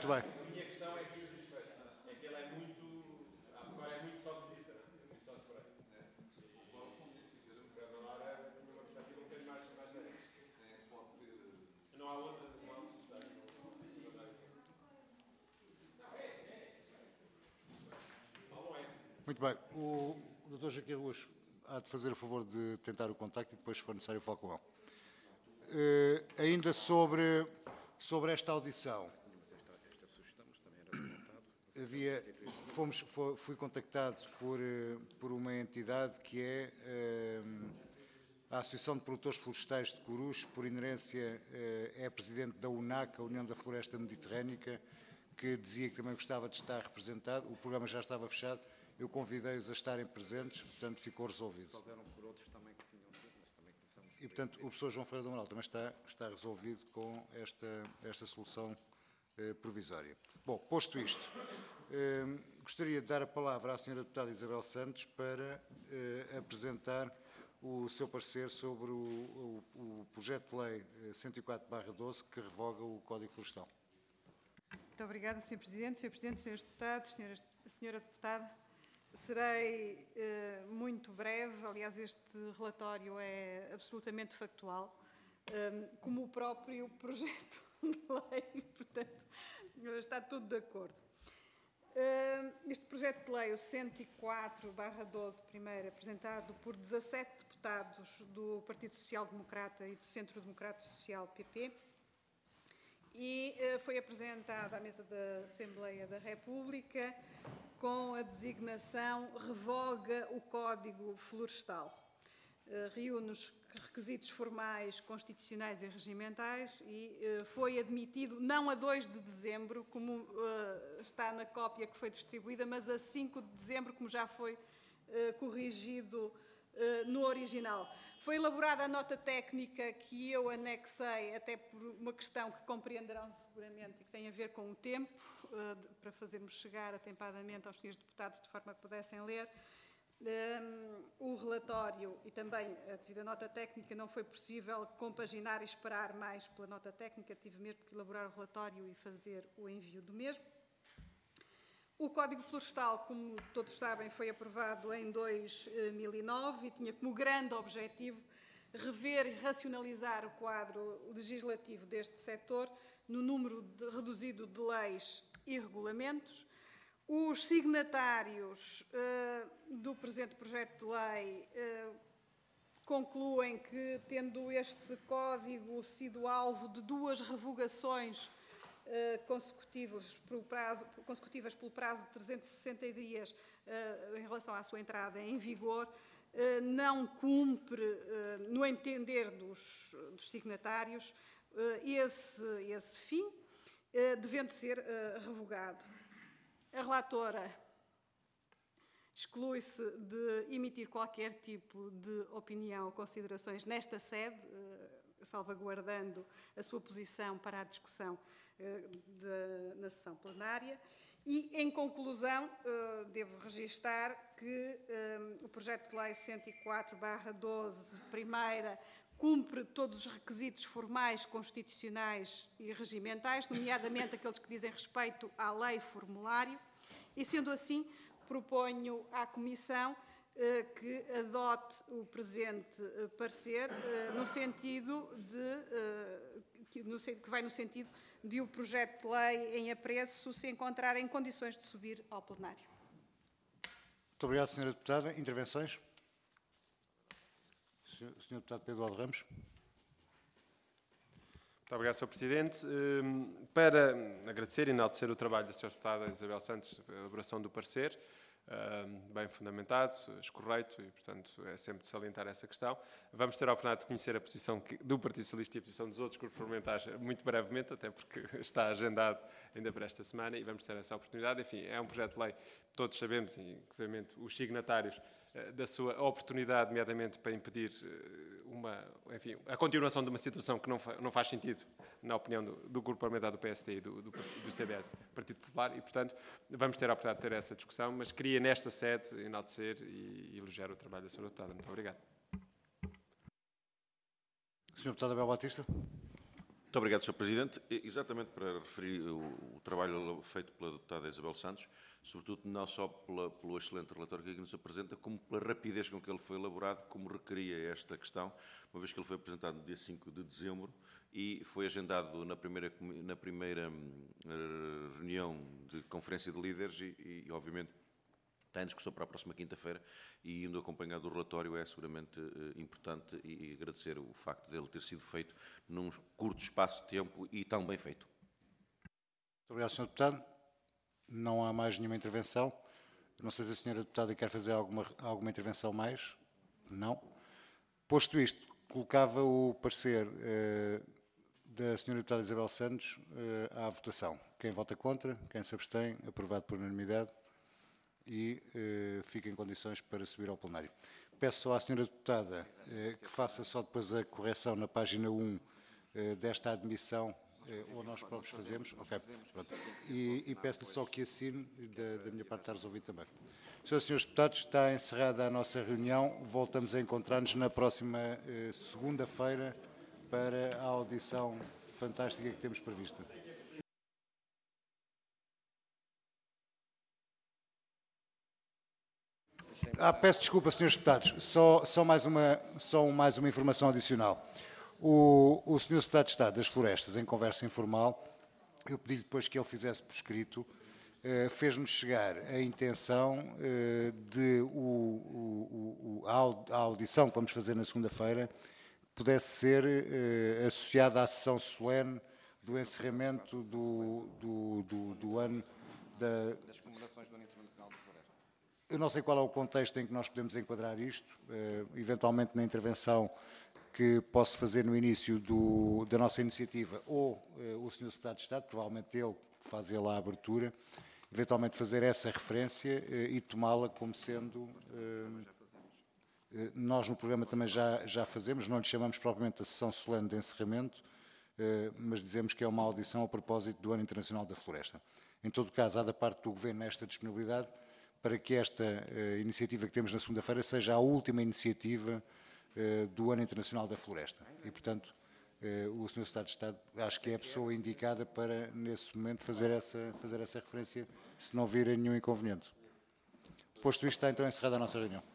Muito bem. A minha questão é que ele é muito. Agora é muito só justiça, não é? Muito só segurança. A Lara tinha uma perspectiva um bocadinho mais leve. Não há outra, não há necessidade. Muito bem. O Dr. Joaquim Ruas há de fazer o favor de tentar o contacto e depois, se for necessário, falo com ele. Ainda sobre esta audição, fui contactado por uma entidade que é a Associação de Produtores Florestais de Coruche, por inerência é a presidente da UNAC, a União da Floresta Mediterrânica, que dizia que também gostava de estar representado. O programa já estava fechado, eu convidei-os a estarem presentes, portanto ficou resolvido. Houveram por outros também que tinham sido, mas também começamos... E, portanto, o professor João Ferreira do Amaral também está resolvido com esta solução provisória. Bom, posto isto, gostaria de dar a palavra à senhora deputada Isabel Santos para apresentar o seu parecer sobre o projeto de lei 104/12 que revoga o Código Florestal. Muito obrigada, Sr. Presidente. Sr. Presidente, Srs. Deputados, Senhora Deputada, serei muito breve. Aliás, este relatório é absolutamente factual, como o próprio projeto de lei, portanto, está tudo de acordo. Este projeto de lei, o 104/12, primeiro, apresentado por 17 deputados do Partido Social Democrata e do Centro Democrata Social, PP, e foi apresentado à mesa da Assembleia da República com a designação revoga o Código Florestal. Reúne os requisitos formais, constitucionais e regimentais e foi admitido não a 2 de dezembro, como está na cópia que foi distribuída, mas a 5 de dezembro, como já foi corrigido no original. Foi elaborada a nota técnica que eu anexei, até por uma questão que compreenderão seguramente e que tem a ver com o tempo, para fazermos chegar atempadamente aos senhores deputados de forma que pudessem ler. O relatório e também, devido à nota técnica, não foi possível compaginar e esperar mais pela nota técnica, tive mesmo que elaborar o relatório e fazer o envio do mesmo. O Código Florestal, como todos sabem, foi aprovado em 2009 e tinha como grande objetivo rever e racionalizar o quadro legislativo deste setor no número reduzido de leis e regulamentos. Os signatários do presente projeto de lei concluem que, tendo este Código sido alvo de 2 revogações consecutivas pelo prazo de 360 dias em relação à sua entrada em vigor, não cumpre, no entender dos signatários, esse fim, devendo ser revogado. A relatora exclui-se de emitir qualquer tipo de opinião ou considerações nesta sede, salvaguardando a sua posição para a discussão na sessão plenária. E, em conclusão, devo registar que o projeto de lei 104/12, primeira, cumpre todos os requisitos formais, constitucionais e regimentais, nomeadamente aqueles que dizem respeito à lei formulário, e, sendo assim, proponho à Comissão que adote o presente parecer que vai no sentido de o projeto de lei em apreço se encontrar em condições de subir ao plenário. Muito obrigado, Sra. Deputada. Intervenções? Sr. Deputado Pedro Aldo Ramos. Muito obrigado, Sr. Presidente. Para agradecer e enaltecer o trabalho da Sra. Deputada Isabel Santos, a elaboração do parecer, bem fundamentado, escorreito e, portanto, é sempre de salientar essa questão. Vamos ter a oportunidade de conhecer a posição do Partido Socialista e a posição dos outros grupos parlamentares muito brevemente, até porque está agendado ainda para esta semana e vamos ter essa oportunidade. Enfim, é um projeto de lei, todos sabemos, inclusive os signatários, da sua oportunidade, nomeadamente para impedir a continuação de uma situação que não faz sentido, na opinião do grupo parlamentar do PSD e do CDS, Partido Popular, e, portanto, vamos ter a oportunidade de ter essa discussão, mas queria, nesta sede, enaltecer e elogiar o trabalho da Sra. Deputada. Muito obrigado. Sr. Deputado Abel Batista. Muito obrigado, Sr. Presidente. Exatamente para referir o trabalho feito pela deputada Isabel Santos, sobretudo não só pelo excelente relatório que aqui nos apresenta, como pela rapidez com que ele foi elaborado, como requeria esta questão, uma vez que ele foi apresentado no dia 5 de dezembro e foi agendado na primeira reunião de conferência de líderes e obviamente, está em discussão para a próxima quinta-feira e, indo acompanhado do relatório, é seguramente importante e agradecer o facto dele ter sido feito num curto espaço de tempo e tão bem feito. Muito obrigado, Sr. Deputado. Não há mais nenhuma intervenção. Não sei se a Sra. Deputada quer fazer alguma intervenção mais. Não. Posto isto, colocava o parecer da Sra. Deputada Isabel Santos à votação. Quem vota contra, quem se abstém, aprovado por unanimidade e fica em condições para subir ao plenário. Peço só à Sra. Deputada que faça só depois a correção na página 1 desta admissão, ou nós próprios fazemos. Ok, pronto. E peço-lhe só que assine, da minha parte está resolvido também. Senhoras e senhores deputados, está encerrada a nossa reunião. Voltamos a encontrar-nos na próxima segunda-feira para a audição fantástica que temos prevista. Peço desculpa, senhores deputados, só mais uma informação adicional. O senhor Secretário de Estado das Florestas, em conversa informal, eu pedi-lhe depois que ele fizesse por escrito, fez-nos chegar a intenção de a audição que vamos fazer na segunda-feira pudesse ser associada à sessão solene do encerramento do ano Das comemorações do Ano Internacional da Floresta. Eu não sei qual é o contexto em que nós podemos enquadrar isto, eventualmente na intervenção que posso fazer no início da nossa iniciativa, ou o Sr. Secretário de Estado, provavelmente ele faz a abertura, eventualmente fazer essa referência e tomá-la como sendo... Nós no programa também já fazemos, não lhe chamamos propriamente a sessão solene de encerramento, mas dizemos que é uma audição a propósito do Ano Internacional da Floresta. Em todo caso, há da parte do Governo esta disponibilidade para que esta iniciativa que temos na segunda-feira seja a última iniciativa do Ano Internacional da Floresta. E, portanto, o Sr. Secretário de Estado acho que é a pessoa indicada para, nesse momento, fazer essa referência, se não vir nenhum inconveniente. Posto isto, está então encerrada a nossa reunião.